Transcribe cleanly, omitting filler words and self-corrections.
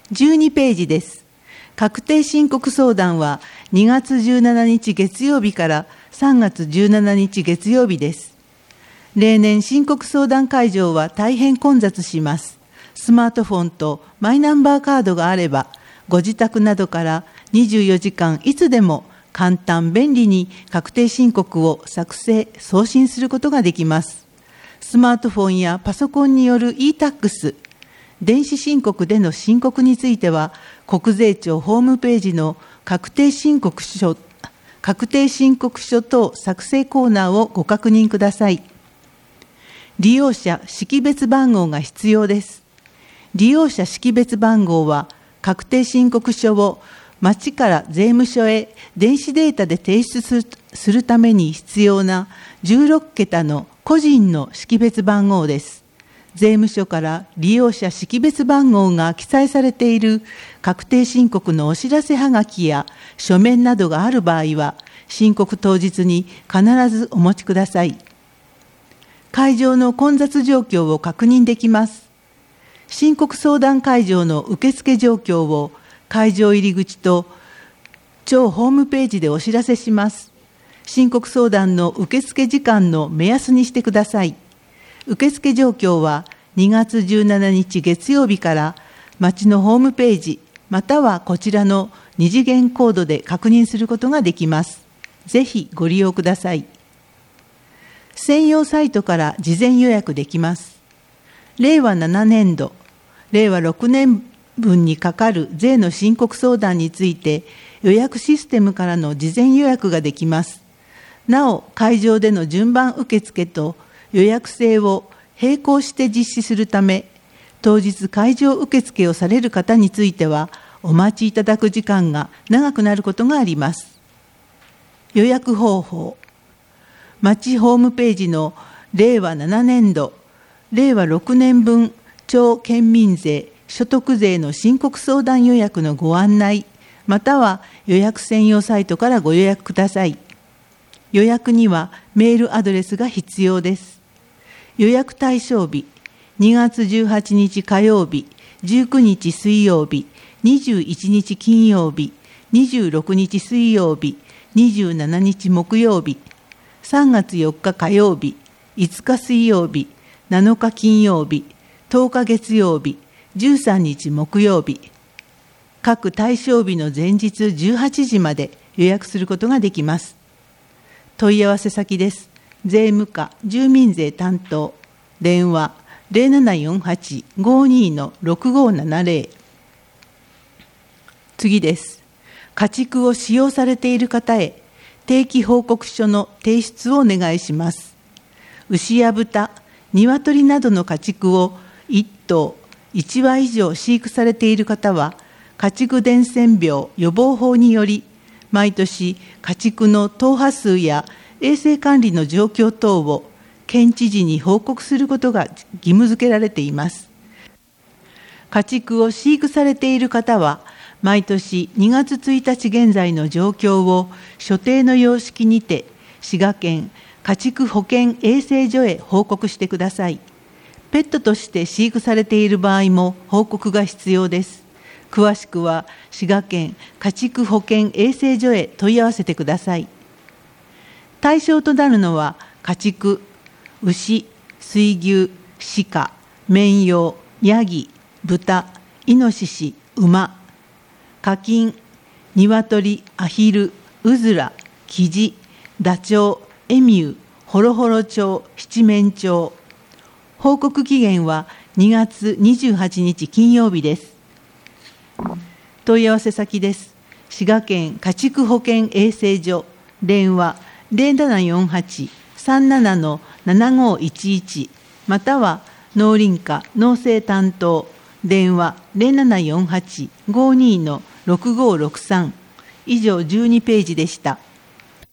12ページです。確定申告相談は2月17日月曜日から3月17日月曜日です。例年申告相談会場は大変混雑します。スマートフォンとマイナンバーカードがあれば、ご自宅などから24時間いつでも簡単便利に確定申告を作成・送信することができます。スマートフォンやパソコンによる e-tax、電子申告での申告については、国税庁ホームページの確定申告書等作成コーナーをご確認ください。利用者識別番号が必要です。利用者識別番号は、確定申告書を町から税務署へ電子データで提出するために必要な16桁の個人の識別番号です。税務署から利用者識別番号が記載されている確定申告のお知らせはがきや書面などがある場合は、申告当日に必ずお持ちください。会場の混雑状況を確認できます。申告相談会場の受付状況を会場入り口と庁ホームページでお知らせします。申告相談の受付時間の目安にしてください。受付状況は2月17日月曜日から町のホームページまたはこちらの2次元コードで確認することができます。ぜひご利用ください。専用サイトから事前予約できます。令和7年度、令和6年分にかかる税の申告相談について予約システムからの事前予約ができます。なお、会場での順番受付と予約制を並行して実施するため、当日会場受付をされる方については、お待ちいただく時間が長くなることがあります。予約方法。町ホームページの令和7年度、令和6年分町県民税、所得税の申告相談予約のご案内、または予約専用サイトからご予約ください。予約にはメールアドレスが必要です。予約対象日、2月18日火曜日、19日水曜日、21日金曜日、26日水曜日、27日木曜日、3月4日火曜日、5日水曜日、7日金曜日、10日月曜日、13日木曜日、各対象日の前日18時まで予約することができます。問い合わせ先です。税務課住民税担当、電話 0748-52-6570。次です。家畜を使用されている方へ定期報告書の提出をお願いします。牛や豚、鶏などの家畜を1頭1羽以上飼育されている方は、家畜伝染病予防法により、毎年家畜の頭羽数や衛生管理の状況等を県知事に報告することが義務付けられています。家畜を飼育されている方は、毎年2月1日現在の状況を所定の様式にて滋賀県家畜保健衛生所へ報告してください。ペットとして飼育されている場合も報告が必要です。詳しくは滋賀県家畜保健衛生所へ問い合わせてください。対象となるのは家畜、牛、水牛、鹿、綿羊、ヤギ、豚、イノシシ、馬、家禽、鶏、アヒル、うずら、キジ、ダチョウ、エミュー、ホロホロ鳥、七面鳥。報告期限は2月28日金曜日です。問い合わせ先です。滋賀県家畜保健衛生所、電話 0748-37-7511 または農林課農政担当、電話 0748-52-6563。以上12ページでした。